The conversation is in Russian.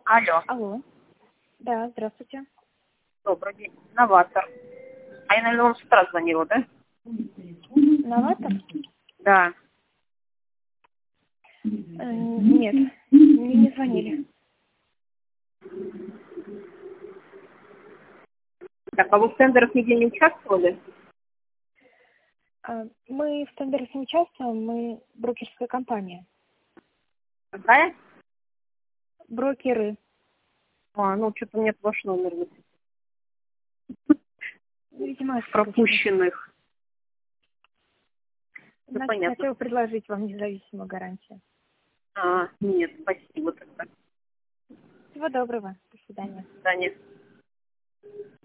Алло, Алло. Да, здравствуйте. добрый день. Новатор. А я, наверное, вам с утра звонила, да? Новатор? Да. Нет, мне не звонили. Так, а вы в тендерах нигде не участвовали? Мы в тендерах не участвуем, мы брокерская компания. Какая? Брокеры. Ну, что-то нет ваш номер. Видимо, Пропущенных. Ну, Значит, понятно. хотела предложить вам независимую гарантию. Нет, спасибо тогда. Всего доброго. До свидания. До свидания.